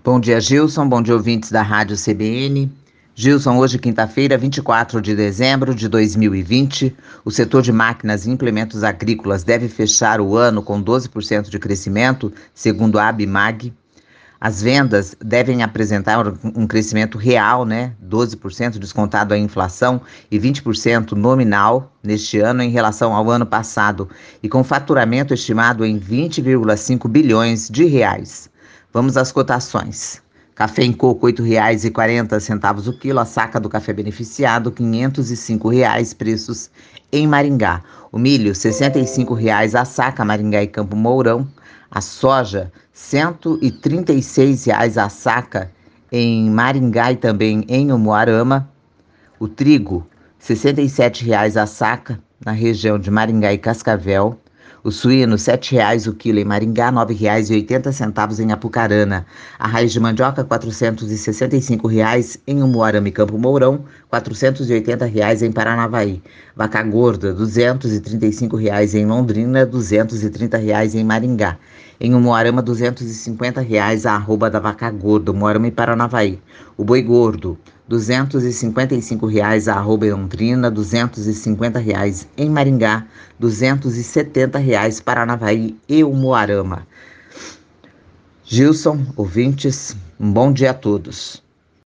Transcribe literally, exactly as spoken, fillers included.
Bom dia, Gilson. Bom dia, ouvintes da Rádio C B N. Gilson, hoje, quinta-feira, vinte e quatro de dezembro de dois mil e vinte, o setor de máquinas e implementos agrícolas deve fechar o ano com doze por cento de crescimento, segundo a Abimag. As vendas devem apresentar um crescimento real, né, doze por cento descontado a inflação e vinte por cento nominal neste ano em relação ao ano passado, e com faturamento estimado em vinte vírgula cinco bilhões de reais. Vamos às cotações. Café em coco, oito reais e quarenta centavos o quilo. A saca do café beneficiado, quinhentos e cinco reais, preços em Maringá. O milho, sessenta e cinco reais a saca, Maringá e Campo Mourão. A soja, cento e trinta e seis reais a saca em Maringá e também em Umuarama. O trigo, sessenta e sete reais a saca na região de Maringá e Cascavel. O suíno, sete reais o quilo em Maringá, nove reais e oitenta centavos em Apucarana. A raiz de mandioca, quatrocentos e sessenta e cinco reais em Umuarama e Campo Mourão, quatrocentos e oitenta reais em Paranavaí. Vaca gorda, duzentos e trinta e cinco reais em Londrina, duzentos e trinta reais em Maringá. Em Umuarama, duzentos e cinquenta reais a arroba da vaca gorda, Umuarama e Paranavaí. O boi gordo, duzentos e cinquenta e cinco reais a arroba em Londrina, duzentos e cinquenta reais em Maringá, duzentos e setenta reais Paranavaí e Umuarama. Gilson, ouvintes, um bom dia a todos.